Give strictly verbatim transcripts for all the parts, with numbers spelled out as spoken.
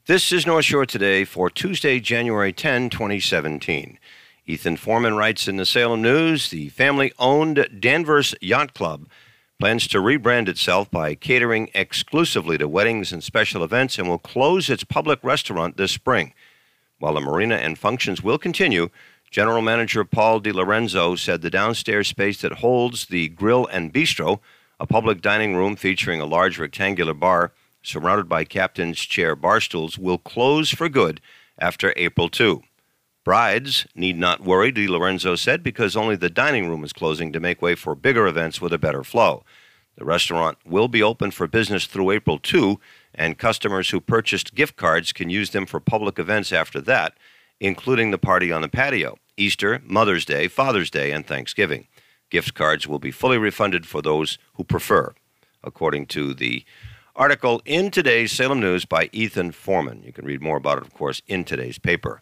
This is North Shore Today for Tuesday, January tenth, twenty seventeen. Ethan Foreman writes in the Salem News, the family-owned Danvers Yacht Club plans to rebrand itself by catering exclusively to weddings and special events and will close its public restaurant this spring. While the marina and functions will continue, General Manager Paul DiLorenzo said the downstairs space that holds the Grill and Bistro, a public dining room featuring a large rectangular bar surrounded by captain's chair bar stools, will close for good after April second. Brides need not worry, DiLorenzo said, because only the dining room is closing to make way for bigger events with a better flow. The restaurant will be open for business through April second, and customers who purchased gift cards can use them for public events after that, including the party on the patio, Easter, Mother's Day, Father's Day, and Thanksgiving. Gift cards will be fully refunded for those who prefer, according to the article in today's Salem News by Ethan Foreman. You can read more about it, of course, in today's paper.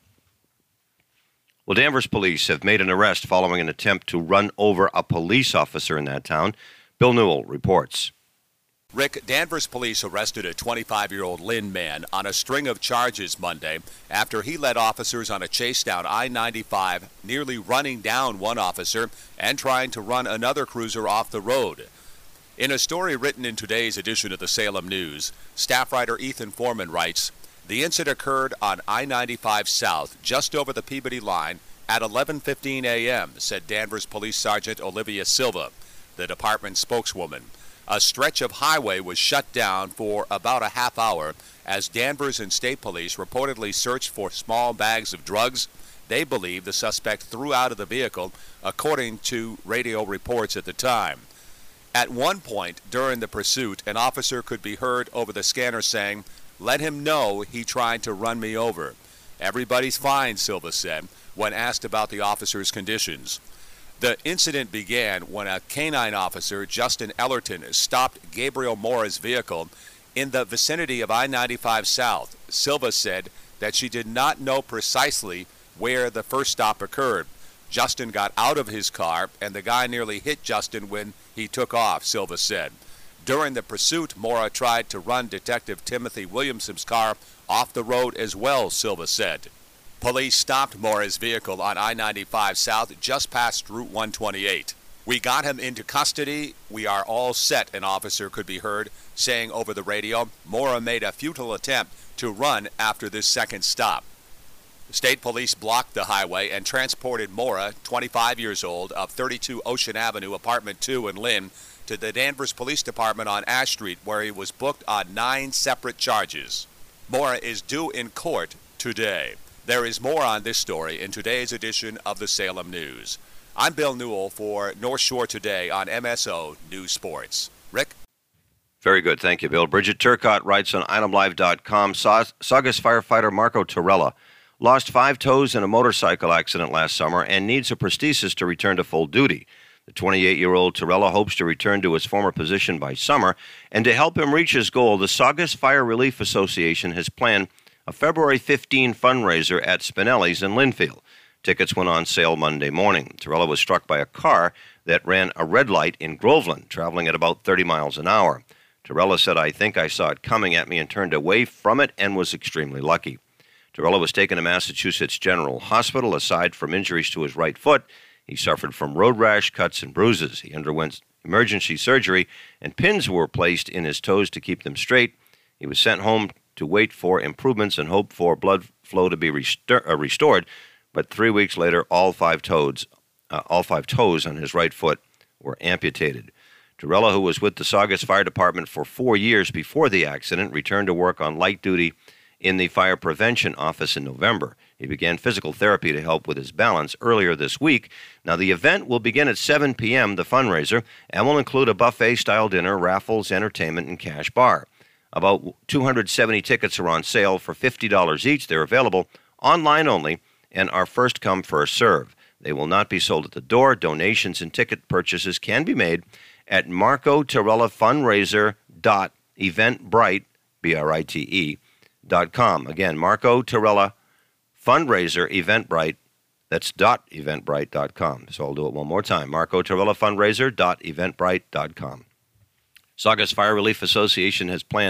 Well, Danvers police have made an arrest following an attempt to run over a police officer in that town. Bill Newell reports. Rick, Danvers police arrested a twenty-five-year-old Lynn man on a string of charges Monday after he led officers on a chase down I ninety-five, nearly running down one officer and trying to run another cruiser off the road. In a story written in today's edition of the Salem News, staff writer Ethan Foreman writes, the incident occurred on I ninety-five South, just over the Peabody line, at eleven fifteen a.m., said Danvers Police Sergeant Olivia Silva, the department's spokeswoman. A stretch of highway was shut down for about a half hour as Danvers and State Police reportedly searched for small bags of drugs they believe the suspect threw out of the vehicle, according to radio reports at the time. At one point during the pursuit, an officer could be heard over the scanner saying, "Let him know he tried to run me over." Everybody's fine, Silva said, when asked about the officer's conditions. The incident began when a canine officer, Justin Ellerton, stopped Gabriel Mora's vehicle in the vicinity of I ninety-five South. Silva said that she did not know precisely where the first stop occurred. Justin got out of his car, and the guy nearly hit Justin when he took off, Silva said. During the pursuit, Mora tried to run Detective Timothy Williamson's car off the road as well, Silva said. Police stopped Mora's vehicle on I ninety-five South just past Route one twenty-eight. "We got him into custody. We are all set," an officer could be heard saying over the radio. Mora made a futile attempt to run after this second stop. State police blocked the highway and transported Mora, twenty-five years old, of thirty-two Ocean Avenue, Apartment two in Lynn, to the Danvers Police Department on Ash Street, where he was booked on nine separate charges. Mora is due in court today. There is more on this story in today's edition of the Salem News. I'm Bill Newell for North Shore Today on M S O News Sports. Rick? Very good. Thank you, Bill. Bridget Turcott writes on item live dot com, Saugus firefighter Marco Torella lost five toes in a motorcycle accident last summer and needs a prosthesis to return to full duty. The twenty-eight-year-old Torella hopes to return to his former position by summer, and to help him reach his goal, the Saugus Fire Relief Association has planned a February fifteenth fundraiser at Spinelli's in Linfield. Tickets went on sale Monday morning. Torella was struck by a car that ran a red light in Groveland, traveling at about thirty miles an hour. Torella said, "I think I saw it coming at me and turned away from it and was extremely lucky." Torella was taken to Massachusetts General Hospital. Aside from injuries to his right foot, he suffered from road rash, cuts, and bruises. He underwent emergency surgery, and pins were placed in his toes to keep them straight. He was sent home to wait for improvements and hope for blood flow to be restor- uh, restored. But three weeks later, all five toes, uh, all five toes on his right foot were amputated. Torella, who was with the Saugus Fire Department for four years before the accident, returned to work on light duty in the fire prevention office in November. He began physical therapy to help with his balance earlier this week. Now, the event will begin at seven p.m., the fundraiser, and will include a buffet-style dinner, raffles, entertainment, and cash bar. About two hundred seventy tickets are on sale for fifty dollars each. They're available online only and are first come, first serve. They will not be sold at the door. Donations and ticket purchases can be made at Marco Torella Fundraiser dot eventbrite, B R I T E, dot com. Again, Marco Torella Fundraiser Eventbrite, that's dot eventbrite dot com. So I'll do it one more time, Marco Torella Fundraiser dot eventbrite dot com. Saugus Fire Relief Association has planned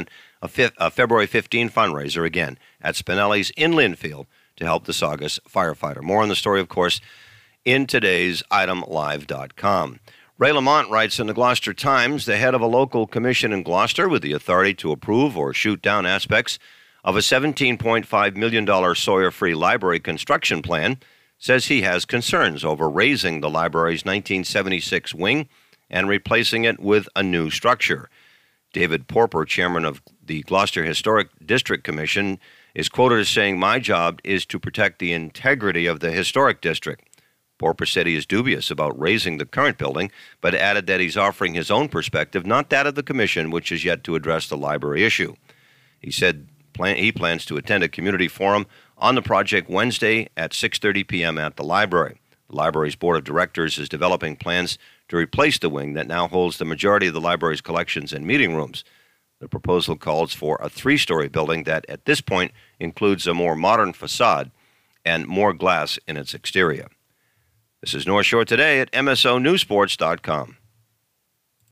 a, fifth, a February fifteenth fundraiser, again, at Spinelli's in Linfield to help the Saugus firefighter. More on the story, of course, in today's item live dot com. Ray Lamont writes in the Gloucester Times, the head of a local commission in Gloucester with the authority to approve or shoot down aspects of a seventeen point five million dollars Sawyer-Free library construction plan, says he has concerns over raising the library's nineteen seventy-six wing and replacing it with a new structure. David Porper, chairman of the Gloucester Historic District Commission, is quoted as saying, "My job is to protect the integrity of the historic district." Porper said he is dubious about raising the current building, but added that he's offering his own perspective, not that of the commission, which is yet to address the library issue. He said plan- he plans to attend a community forum on the project Wednesday at six thirty p.m. at the library. The library's board of directors is developing plans to replace the wing that now holds the majority of the library's collections and meeting rooms. The proposal calls for a three-story building that, at this point, includes a more modern facade and more glass in its exterior. This is North Shore Today at M S O News Sports dot com.